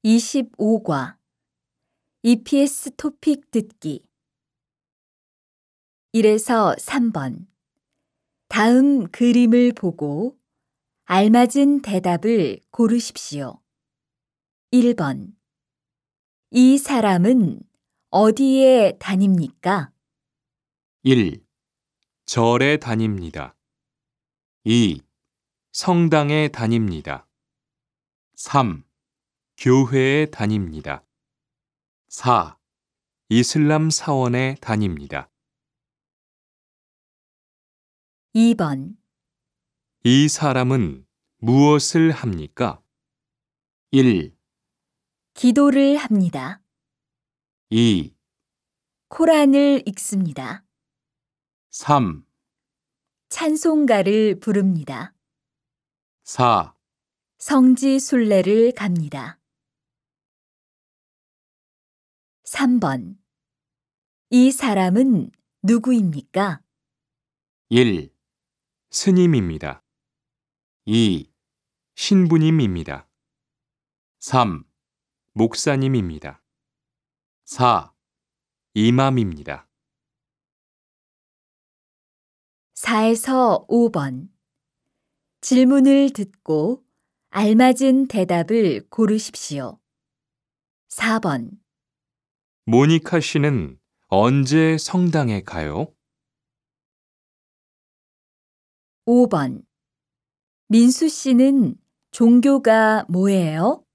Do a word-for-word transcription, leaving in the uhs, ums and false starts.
이십오 과 이피에스 토픽 듣기 일에서 삼 번 다음 그림을 보고 알맞은 대답을 고르십시오. 일 번 이 사람은 어디에 다닙니까? 일. 절에 다닙니다. 이. 성당에 다닙니다. 삼. 교회에 다닙니다. 사. 이슬람 사원에 다닙니다. 이 번 이 사람은 무엇을 합니까? 일. 기도를 합니다. 이. 코란을 읽습니다. 삼. 찬송가를 부릅니다. 사. 성지 순례를 갑니다. 삼 번 이 사람은 누구입니까? 일. 스님입니다. 이. 신부님입니다. 삼. 목사님입니다. 사. 이맘입니다. 사에서 오 번 질문을 듣고 알맞은 대답을 고르십시오. 사 번 모니카 씨는 언제 성당에 가요? 오 번 민수 씨는 종교가 뭐예요?